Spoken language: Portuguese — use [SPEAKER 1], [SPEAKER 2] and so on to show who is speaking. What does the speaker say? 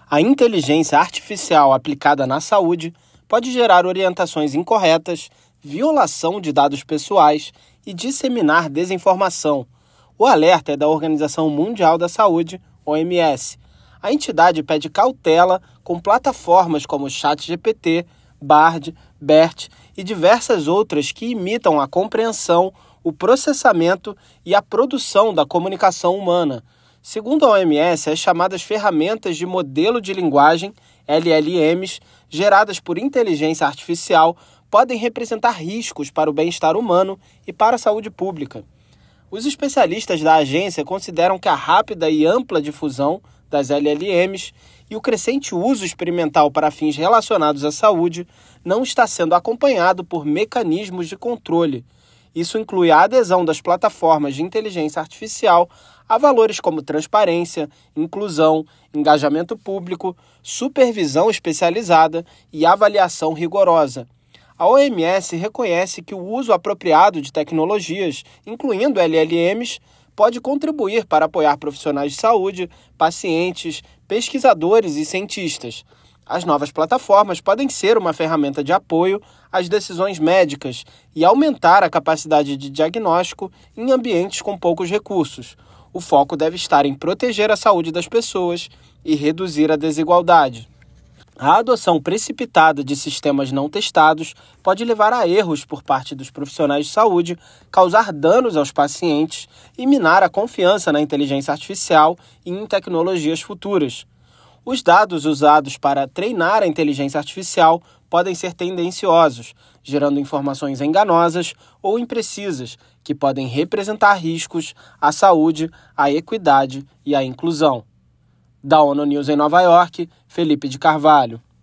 [SPEAKER 1] A inteligência artificial aplicada na saúde pode gerar orientações incorretas, violação de dados pessoais e disseminar desinformação. O alerta é da Organização Mundial da Saúde, OMS. A entidade pede cautela com plataformas como ChatGPT, Bard, BERT e diversas outras que imitam a compreensão, o processamento e a produção da comunicação humana. Segundo a OMS, as chamadas ferramentas de modelo de linguagem, LLMs, geradas por inteligência artificial, podem representar riscos para o bem-estar humano e para a saúde pública. Os especialistas da agência consideram que a rápida e ampla difusão das LLMs e o crescente uso experimental para fins relacionados à saúde não está sendo acompanhado por mecanismos de controle. Isso inclui a adesão das plataformas de inteligência artificial a valores como transparência, inclusão, engajamento público, supervisão especializada e avaliação rigorosa. A OMS reconhece que o uso apropriado de tecnologias, incluindo LLMs, pode contribuir para apoiar profissionais de saúde, pacientes, pesquisadores e cientistas. As novas plataformas podem ser uma ferramenta de apoio às decisões médicas e aumentar a capacidade de diagnóstico em ambientes com poucos recursos. O foco deve estar em proteger a saúde das pessoas e reduzir a desigualdade. A adoção precipitada de sistemas não testados pode levar a erros por parte dos profissionais de saúde, causar danos aos pacientes e minar a confiança na inteligência artificial e em tecnologias futuras. Os dados usados para treinar a inteligência artificial podem ser tendenciosos, gerando informações enganosas ou imprecisas, que podem representar riscos à saúde, à equidade e à inclusão. Da ONU News em Nova York, Felipe de Carvalho.